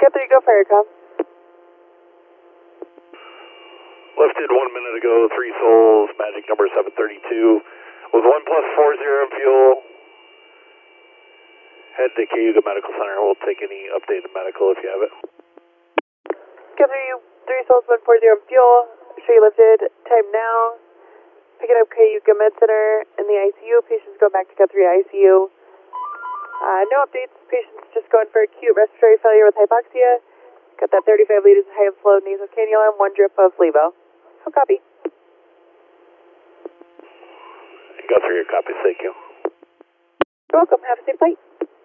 Get there, you go for your com. Lifted 1 minute ago, 3 souls, magic number 732. With 1 plus 40 in fuel. Head to Cayuga Medical Center. We'll take any updated medical if you have it. Get there, you 3 souls, 140 in fuel. Show you lifted. Time now. Picking up Cayuga Med Center in the ICU. Patients go back to Cut 3 ICU. No updates. Patients just going for acute respiratory failure with hypoxia. Got that 35 liters of high and flow nasal cannula and 1 drip of Levo. How copy? Go through your copies, thank you. You're welcome. Have a safe flight.